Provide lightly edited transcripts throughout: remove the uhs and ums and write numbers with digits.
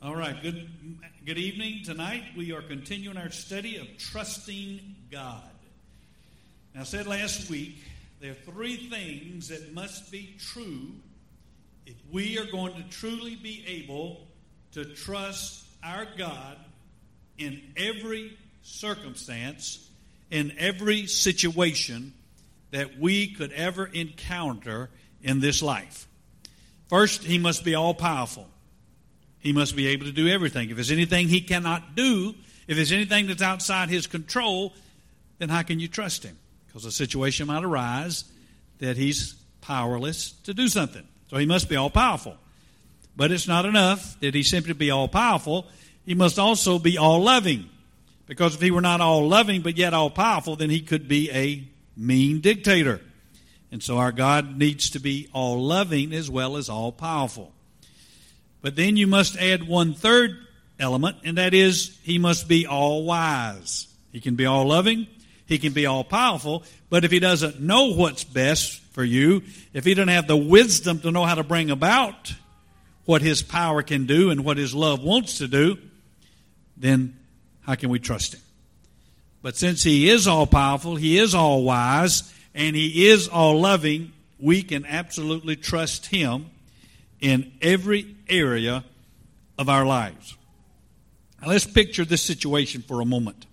All right, good evening. Tonight we are continuing our study of trusting God. Now, I said last week, there are three things that must be true if we are going to truly be able to trust our God in every circumstance, in every situation that we could ever encounter in this life. First, He must be all-powerful. He must be able to do everything. If there's anything He cannot do, if there's anything that's outside His control, then how can you trust Him? Because a situation might arise that He's powerless to do something. So He must be all-powerful. But it's not enough that He simply be all-powerful. He must also be all-loving. Because if He were not all-loving but yet all-powerful, then He could be a mean dictator. And so our God needs to be all-loving as well as all-powerful. But then you must add one third element, and that is He must be all-wise. He can be all-loving, He can be all-powerful, but if He doesn't know what's best for you, if He doesn't have the wisdom to know how to bring about what His power can do and what His love wants to do, then how can we trust Him? But since He is all-powerful, He is all-wise, and He is all-loving, we can absolutely trust Him in every area of our lives. Now let's picture this situation for a moment.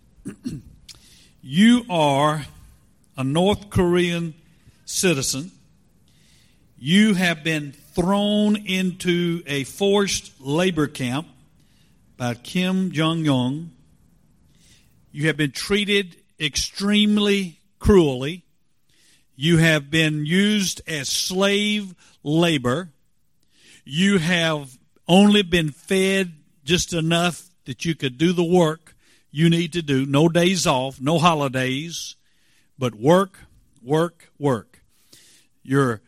You are a North Korean citizen. You have been thrown into a forced labor camp by Kim Jong-un. You have been treated extremely cruelly. You have been used as slave labor. You have only been fed just enough that you could do the work you need to do. No days off, no holidays, but work, work, work. Your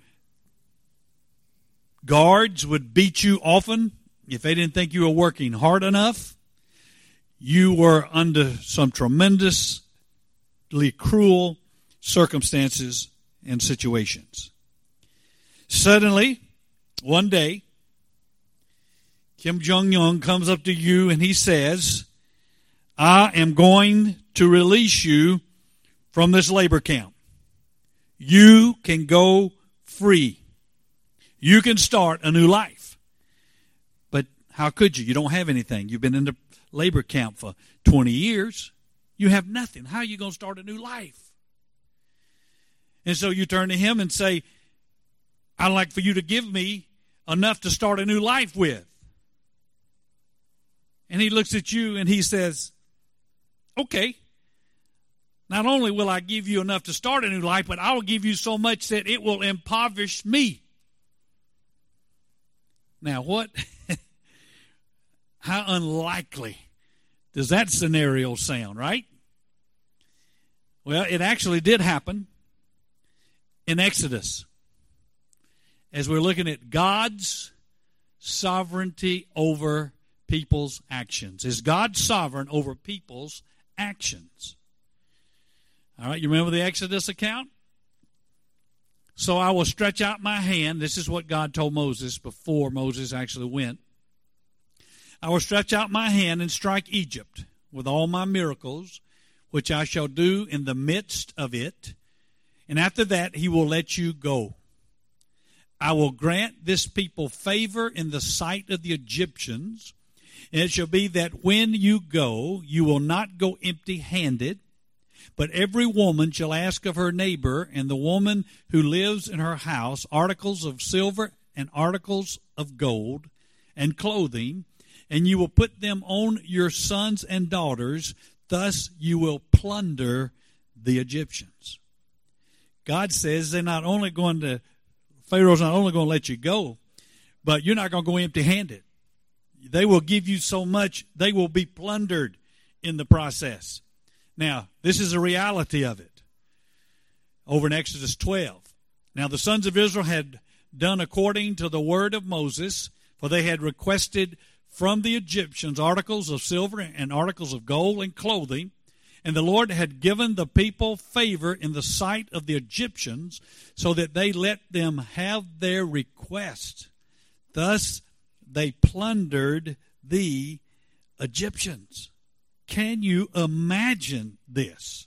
guards would beat you often if they didn't think you were working hard enough. You were under some tremendously cruel circumstances and situations. Suddenly, one day, Kim Jong-un comes up to you and he says, I am going to release you from this labor camp. You can go free. You can start a new life. But how could you? You don't have anything. You've been in the labor camp for 20 years. You have nothing. How are you going to start a new life? And so you turn to him and say, I'd like for you to give me enough to start a new life with. And he looks at you and he says, okay, not only will I give you enough to start a new life, but I will give you so much that it will impoverish me. Now what? How unlikely does that scenario sound, right? Well, it actually did happen in Exodus. As we're looking at God's sovereignty over people's actions. Is God sovereign over people's actions? All right, you remember the Exodus account? So I will stretch out my hand. This is what God told Moses before Moses actually went. I will stretch out my hand and strike Egypt with all my miracles, which I shall do in the midst of it. And after that, He will let you go. I will grant this people favor in the sight of the Egyptians. And it shall be that when you go, you will not go empty-handed, but every woman shall ask of her neighbor and the woman who lives in her house articles of silver and articles of gold and clothing, and you will put them on your sons and daughters. Thus you will plunder the Egyptians. God says Pharaoh's not only going to let you go, but you're not going to go empty-handed. They will give you so much, they will be plundered in the process. Now, this is the reality of it. Over in Exodus 12. Now, the sons of Israel had done according to the word of Moses, for they had requested from the Egyptians articles of silver and articles of gold and clothing. And the Lord had given the people favor in the sight of the Egyptians, so that they let them have their request. Thus they plundered the Egyptians. Can you imagine this?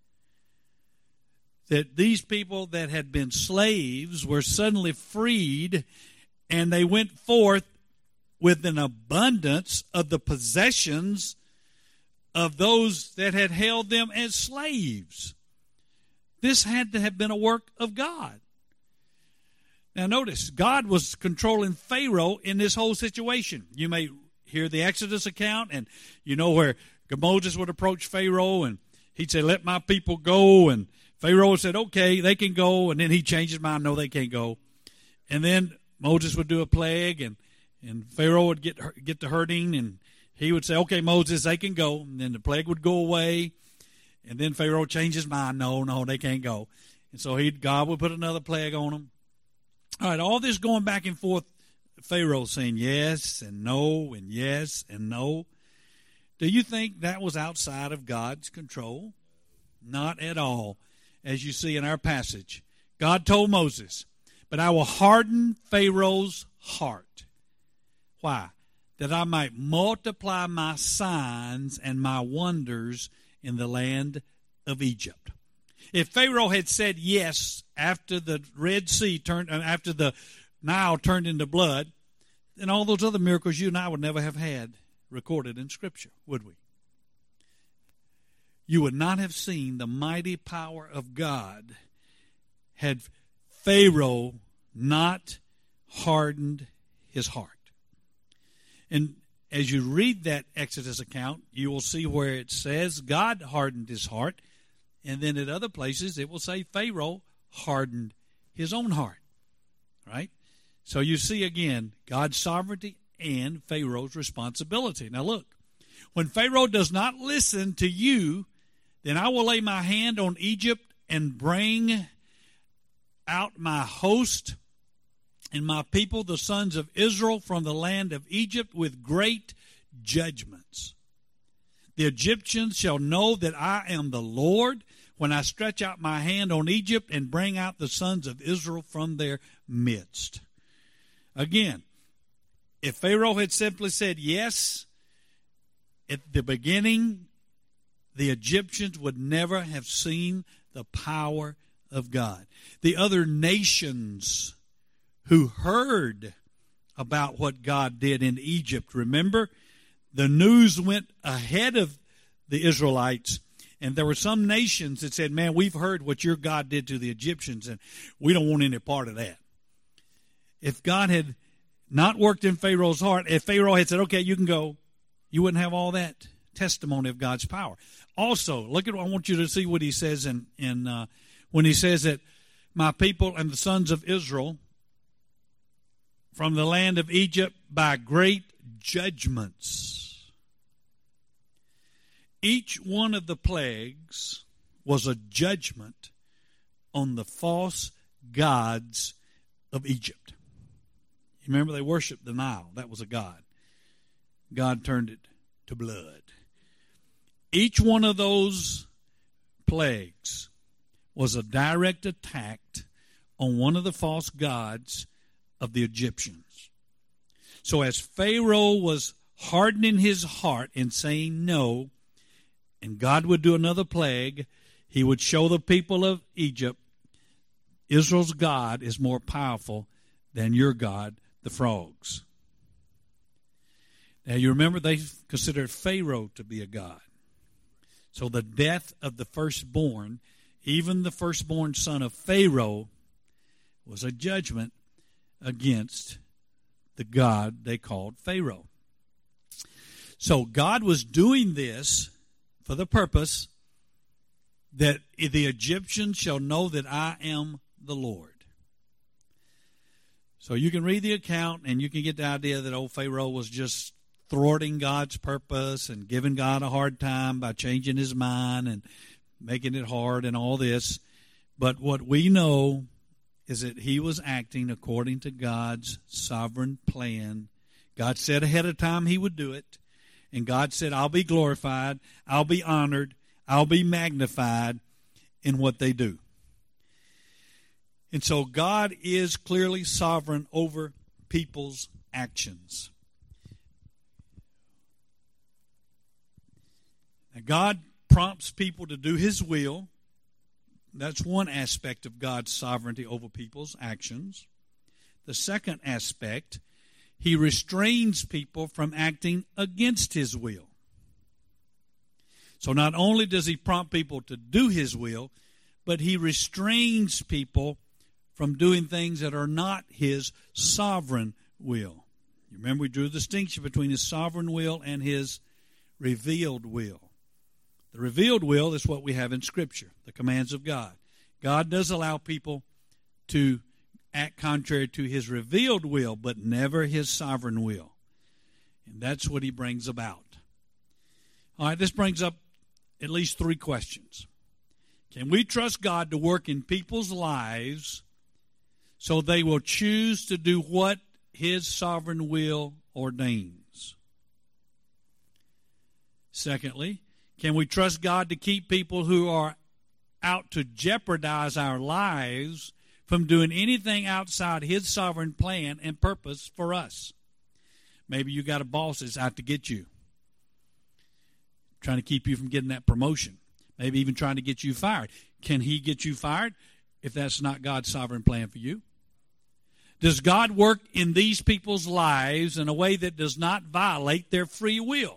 That these people that had been slaves were suddenly freed, and they went forth with an abundance of the possessions of those that had held them as slaves. This had to have been a work of God. Now notice, God was controlling Pharaoh in this whole situation. You may hear the Exodus account, and you know where Moses would approach Pharaoh, and he'd say, "Let my people go," and Pharaoh said, "Okay, they can go," and then he changed his mind, "No, they can't go." And then Moses would do a plague, and Pharaoh would get to hurting, and he would say, "Okay, Moses, they can go." And then the plague would go away, and then Pharaoh changed his mind, no, they can't go. And so God would put another plague on them. All right, all this going back and forth, Pharaoh saying yes and no and yes and no. Do you think that was outside of God's control? Not at all. As you see in our passage, God told Moses, "But I will harden Pharaoh's heart." Why? That I might multiply my signs and my wonders in the land of Egypt. If Pharaoh had said yes after the Red Sea after the Nile turned into blood, then all those other miracles you and I would never have had recorded in Scripture, would we? You would not have seen the mighty power of God had Pharaoh not hardened his heart. And as you read that Exodus account, you will see where it says God hardened his heart, and then at other places it will say Pharaoh hardened his own heart. Right? So you see again God's sovereignty and Pharaoh's responsibility. Now look, when Pharaoh does not listen to you, then I will lay my hand on Egypt and bring out my host and my people, the sons of Israel, from the land of Egypt with great judgments. The Egyptians shall know that I am the Lord when I stretch out my hand on Egypt and bring out the sons of Israel from their midst. Again, if Pharaoh had simply said yes at the beginning, the Egyptians would never have seen the power of God. The other nations who heard about what God did in Egypt, remember, the news went ahead of the Israelites, and there were some nations that said, "Man, we've heard what your God did to the Egyptians, and we don't want any part of that." If God had not worked in Pharaoh's heart, if Pharaoh had said, "Okay, you can go," you wouldn't have all that testimony of God's power. Also, look at, I want you to see what he says in when he says that my people and the sons of Israel from the land of Egypt by great judgments. Each one of the plagues was a judgment on the false gods of Egypt. You remember they worshiped the Nile. That was a god. God turned it to blood. Each one of those plagues was a direct attack on one of the false gods of the Egyptians. So as Pharaoh was hardening his heart and saying no, and God would do another plague, he would show the people of Egypt, Israel's God is more powerful than your God, the frogs. Now you remember they considered Pharaoh to be a god. So the death of the firstborn, even the firstborn son of Pharaoh, was a judgment against the god they called Pharaoh. So God was doing this for the purpose that the Egyptians shall know that I am the Lord. So you can read the account and you can get the idea that old Pharaoh was just thwarting God's purpose and giving God a hard time by changing his mind and making it hard and all this. But what we know is that he was acting according to God's sovereign plan. God said ahead of time he would do it. And God said, I'll be glorified, I'll be honored, I'll be magnified in what they do. And so God is clearly sovereign over people's actions. God prompts people to do His will. That's one aspect of God's sovereignty over people's actions. The second aspect, He restrains people from acting against His will. So not only does He prompt people to do His will, but He restrains people from doing things that are not His sovereign will. You remember we drew the distinction between His sovereign will and His revealed will. The revealed will is what we have in Scripture, the commands of God. God does allow people to act contrary to His revealed will, but never His sovereign will. And that's what He brings about. All right, this brings up at least three questions. Can we trust God to work in people's lives so they will choose to do what His sovereign will ordains? Secondly, can we trust God to keep people who are out to jeopardize our lives from doing anything outside His sovereign plan and purpose for us? Maybe you got a boss that's out to get you, trying to keep you from getting that promotion, maybe even trying to get you fired. Can he get you fired if that's not God's sovereign plan for you? Does God work in these people's lives in a way that does not violate their free will?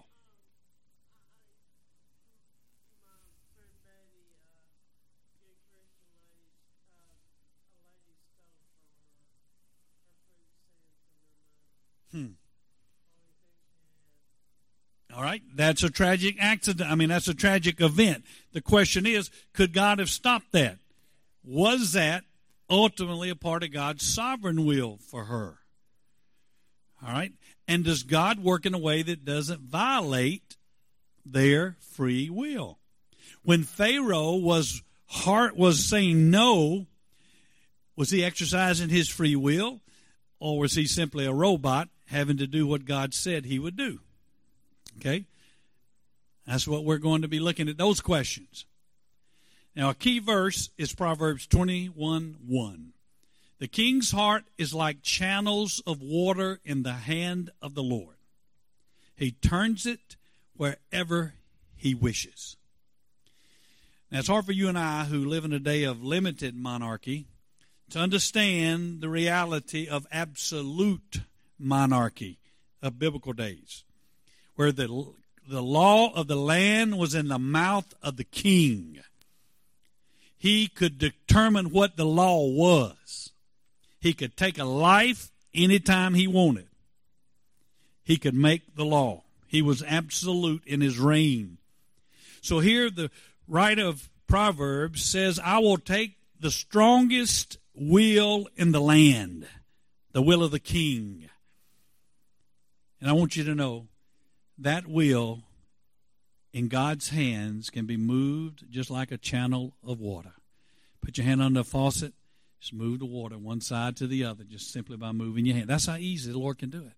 All right, that's a tragic accident. That's a tragic event. The question is, could God have stopped that? Was that ultimately a part of God's sovereign will for her? All right, and does God work in a way that doesn't violate their free will? When Pharaoh was saying no, was he exercising his free will, or was he simply a robot having to do what God said he would do? Okay? That's what we're going to be looking at, those questions. Now, a key verse is Proverbs 21:1. The king's heart is like channels of water in the hand of the Lord. He turns it wherever He wishes. Now, it's hard for you and I who live in a day of limited monarchy to understand the reality of absolute monarchy of biblical days, where the law of the land was in the mouth of the king. He could determine what the law was. He could take a life anytime he wanted. He could make the law. He was absolute in his reign. So here the writer of Proverbs says, I will take the strongest will in the land, the will of the king. And I want you to know, that will in God's hands can be moved just like a channel of water. Put your hand on the faucet, just move the water one side to the other just simply by moving your hand. That's how easy the Lord can do it.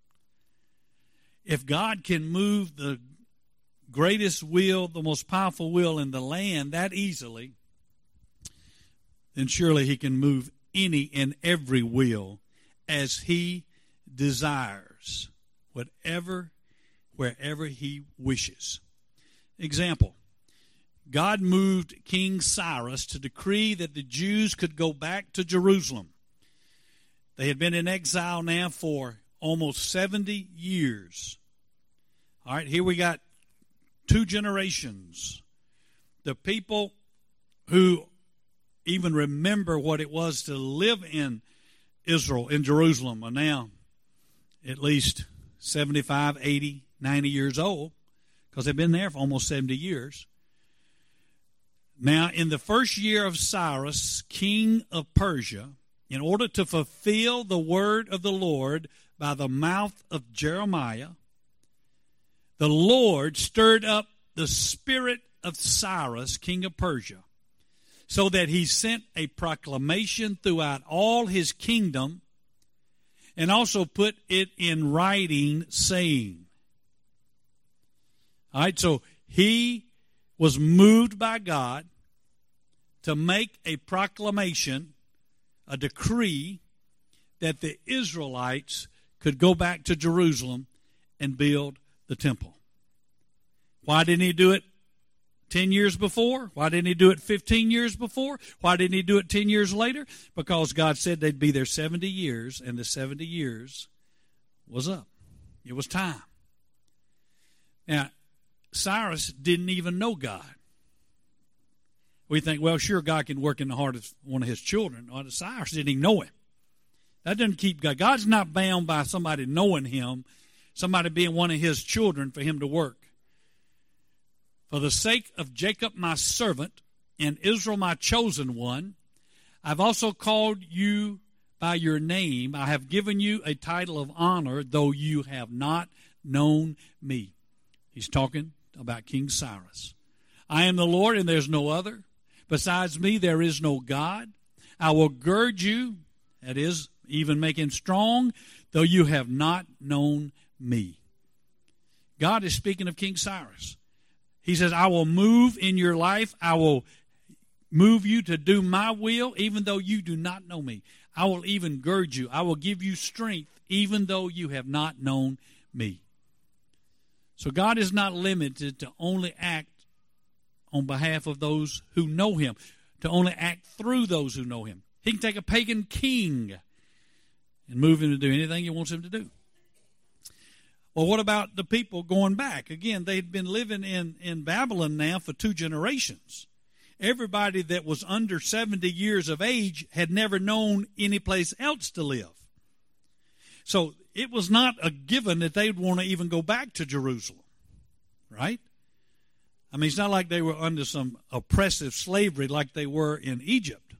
If God can move the greatest will, the most powerful will in the land that easily, then surely He can move any and every will as He desires, wherever He wishes. Example, God moved King Cyrus to decree that the Jews could go back to Jerusalem. They had been in exile now for almost 70 years. All right, here we got 2 generations. The people who even remember what it was to live in Israel, in Jerusalem, are now at least 75, 80, 90 years old, because they've been there for almost 70 years. Now, in the first year of Cyrus, king of Persia, in order to fulfill the word of the Lord by the mouth of Jeremiah, the Lord stirred up the spirit of Cyrus, king of Persia, so that he sent a proclamation throughout all his kingdom and also put it in writing, saying. All right, so he was moved by God to make a proclamation, a decree, that the Israelites could go back to Jerusalem and build the temple. Why didn't he do it 10 years before? Why didn't he do it 15 years before? Why didn't he do it 10 years later? Because God said they'd be there 70 years, and the 70 years was up. It was time. Now, Cyrus didn't even know God. We think, well, sure, God can work in the heart of one of his children. Well, Cyrus didn't even know him. That doesn't keep God. God's not bound by somebody knowing him, somebody being one of his children for him to work. For the sake of Jacob my servant and Israel my chosen one, I've also called you by your name. I have given you a title of honor, though you have not known me. He's talking about King Cyrus. I am the Lord, and there's no other. Besides me, there is no God. I will gird you, that is, even make him strong, though you have not known me. God is speaking of King Cyrus. He says, I will move in your life. I will move you to do my will, even though you do not know me. I will even gird you. I will give you strength, even though you have not known me. So God is not limited to only act on behalf of those who know him, to only act through those who know him. He can take a pagan king and move him to do anything he wants him to do. Well, what about the people going back? Again, they'd been living in Babylon now for 2 generations. Everybody that was under 70 years of age had never known any place else to live. So it was not a given that they'd want to even go back to Jerusalem, right? I mean, it's not like they were under some oppressive slavery like they were in Egypt.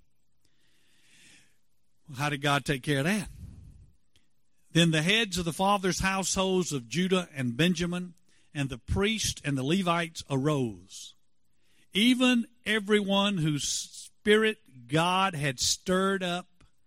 How did God take care of that? Then the heads of the fathers' households of Judah and Benjamin and the priests and the Levites arose, even everyone whose spirit God had stirred up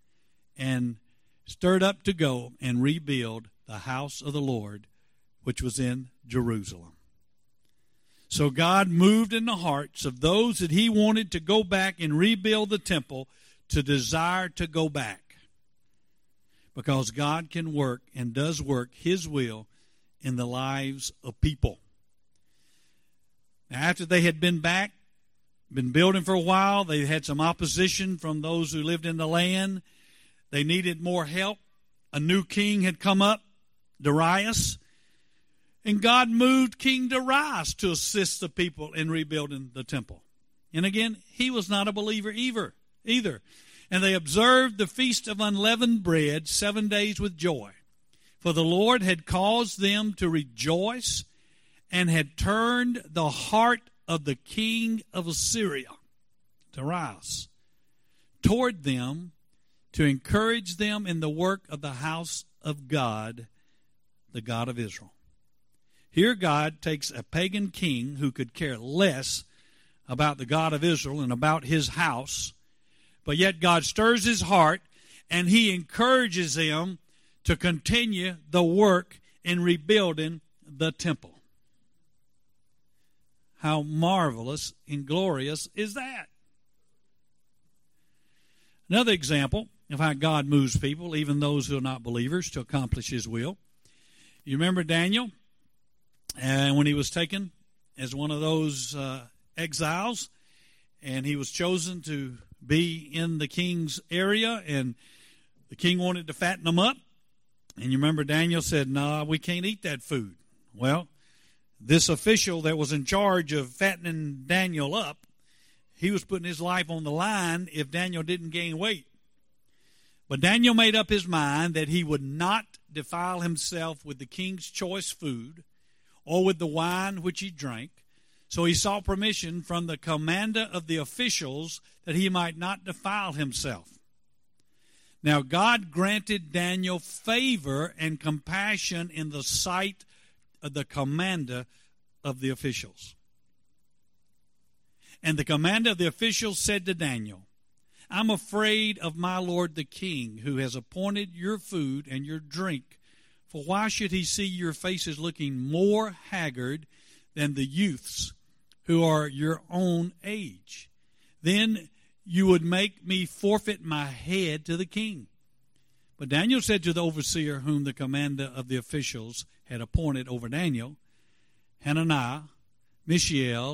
to go and rebuild the house of the Lord, which was in Jerusalem. So God moved in the hearts of those that he wanted to go back and rebuild the temple to desire to go back. Because God can work and does work his will in the lives of people. Now, after they had been back, been building for a while, they had some opposition from those who lived in the land. They needed more help. A new king had come up, Darius. And God moved King Darius to assist the people in rebuilding the temple. And again, he was not a believer either. And they observed the feast of unleavened bread 7 days with joy. For the Lord had caused them to rejoice and had turned the heart of the king of Assyria, Darius, toward them to encourage them in the work of the house of God, the God of Israel. Here God takes a pagan king who could care less about the God of Israel and about his house, but yet God stirs his heart and he encourages him to continue the work in rebuilding the temple. How marvelous and glorious is that? Another example of how God moves people, even those who are not believers, to accomplish his will. You remember Daniel? And when he was taken as one of those exiles, and he was chosen to be in the king's area, and the king wanted to fatten him up. And you remember Daniel said, "No, we can't eat that food." Well, this official that was in charge of fattening Daniel up, he was putting his life on the line if Daniel didn't gain weight. But Daniel made up his mind that he would not defile himself with the king's choice food or with the wine which he drank. So he sought permission from the commander of the officials that he might not defile himself. Now God granted Daniel favor and compassion in the sight of the commander of the officials. And the commander of the officials said to Daniel, "I'm afraid of my lord the king, who has appointed your food and your drink. For why should he see your faces looking more haggard than the youths who are your own age? Then you would make me forfeit my head to the king." But Daniel said to the overseer whom the commander of the officials had appointed over Daniel, Hananiah, Mishael,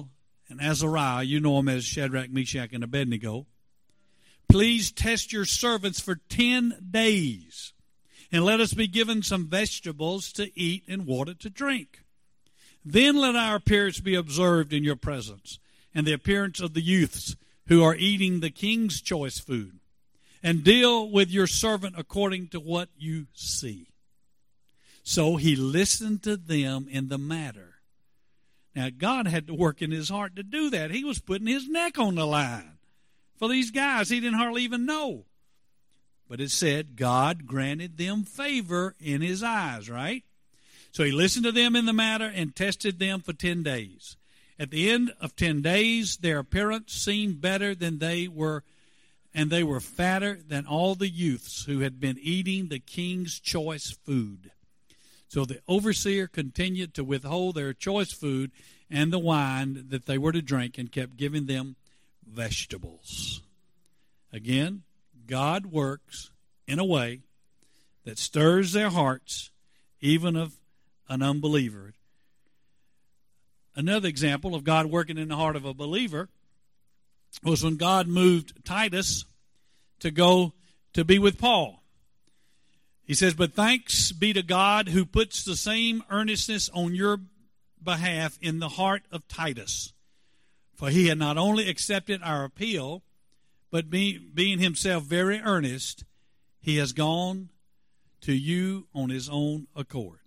and Azariah, you know them as Shadrach, Meshach, and Abednego, please test your servants for 10 days, and let us be given some vegetables to eat and water to drink. Then let our appearance be observed in your presence, and the appearance of the youths who are eating the king's choice food, and deal with your servant according to what you see. So he listened to them in the matter. Now, God had to work in his heart to do that. He was putting his neck on the line for these guys he didn't hardly even know. But it said God granted them favor in his eyes, right? So he listened to them in the matter and tested them for 10 days. At the end of 10 days, their appearance seemed better than they were, and they were fatter than all the youths who had been eating the king's choice food. So the overseer continued to withhold their choice food and the wine that they were to drink, and kept giving them vegetables. Again, God works in a way that stirs their hearts, even of an unbeliever. Another example of God working in the heart of a believer was when God moved Titus to go to be with Paul. He says, but thanks be to God who puts the same earnestness on your behalf in the heart of Titus. For he had not only accepted our appeal, but being himself very earnest, he has gone to you on his own accord.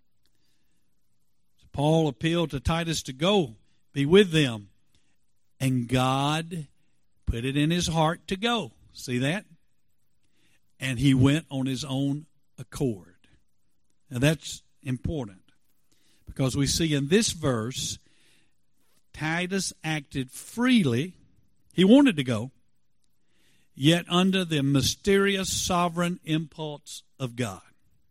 So Paul appealed to Titus to go be with them, and God put it in his heart to go. See that? And he went on his own accord. Now that's important, because we see in this verse Titus acted freely. He wanted to go, yet under the mysterious sovereign impulse of God.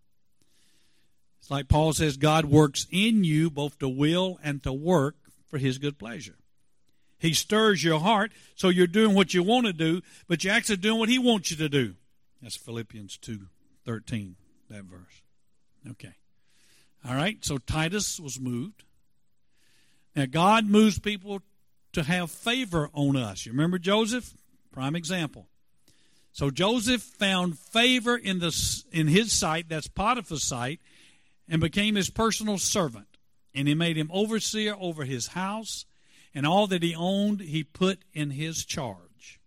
It's like Paul says, God works in you both to will and to work for his good pleasure. He stirs your heart so you're doing what you want to do, but you're actually doing what he wants you to do. That's Philippians 2:13, that verse. Okay. All right, so Titus was moved. Now, God moves people to have favor on us. You remember Joseph? Prime example. So Joseph found favor in his sight, that's Potiphar's sight, and became his personal servant. And he made him overseer over his house, and all that he owned he put in his charge.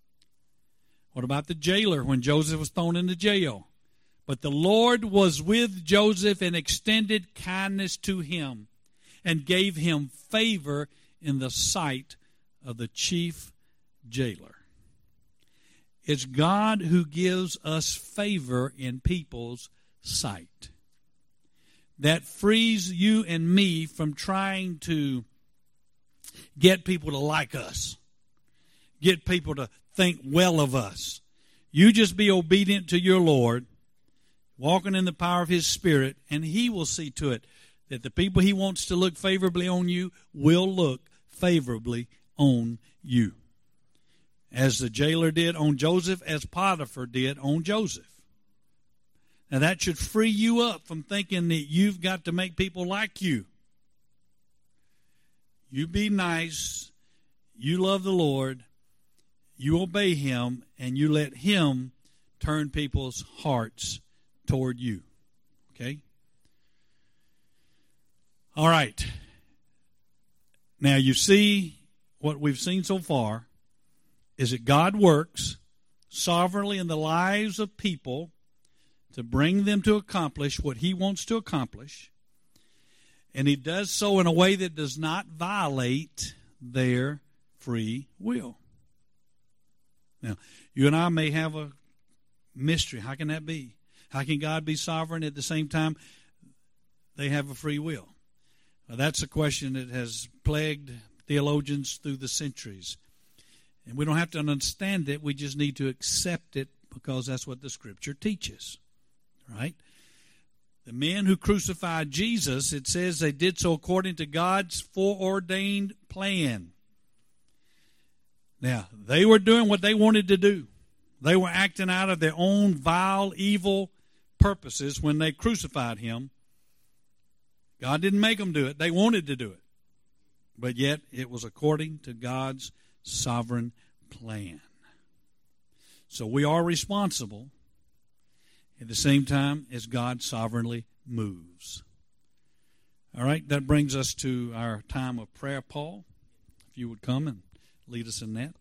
What about the jailer when Joseph was thrown into jail? But the Lord was with Joseph and extended kindness to him, and gave him favor in the sight of the chief jailer. It's God who gives us favor in people's sight. That frees you and me from trying to get people to like us, get people to think well of us. You just be obedient to your Lord, walking in the power of his Spirit, and he will see to it that the people he wants to look favorably on you will look favorably on you. As the jailer did on Joseph, as Potiphar did on Joseph. Now that should free you up from thinking that you've got to make people like you. You be nice, you love the Lord, you obey him, and you let him turn people's hearts toward you. Okay? All right. Now you see what we've seen so far is that God works sovereignly in the lives of people to bring them to accomplish what he wants to accomplish. And he does so in a way that does not violate their free will. Now, you and I may have a mystery. How can that be? How can God be sovereign at the same time they have a free will? Now, that's a question that has plagued theologians through the centuries. And we don't have to understand it. We just need to accept it because that's what the Scripture teaches. Right? The men who crucified Jesus, it says they did so according to God's foreordained plan. Now, they were doing what they wanted to do. They were acting out of their own vile, evil purposes when they crucified him. God didn't make them do it. They wanted to do it. But yet it was according to God's sovereign plan. So we are responsible at the same time as God sovereignly moves. All right, that brings us to our time of prayer. Paul, if you would come and lead us in that.